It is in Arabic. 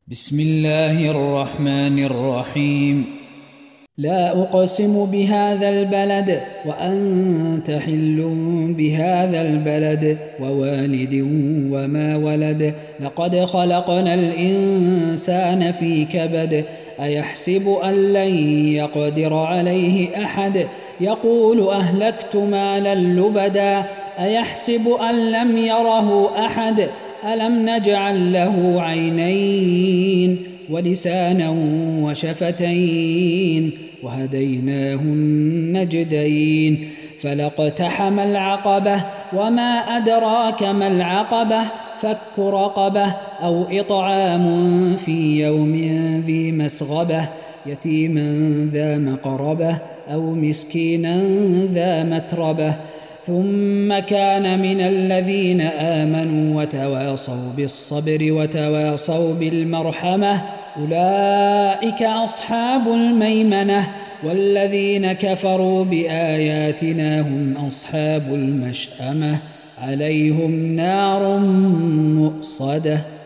بسم الله الرحمن الرحيم. لا أقسم بهذا البلد وأنت حل بهذا البلد ووالد وما ولد. لقد خلقنا الإنسان في كبد. أيحسب أن لن يقدر عليه أحد. يقول أهلكت مالا لبدا. أيحسب أن لم يره أحد. ألم نجعل له عينين ولسانا وشفتين وهديناه النجدين. فلاقتحم العقبة وما أدراك ما العقبة. فك رقبة أو إطعام في يوم ذي مسغبة يتيما ذا مقربة أو مسكينا ذا متربة. ثم كان من الذين آمنوا وتواصوا بالصبر وتواصوا بالمرحمة أولئك أصحاب الميمنة. والذين كفروا بآياتنا هم أصحاب المشأمة عليهم نار مؤصدة.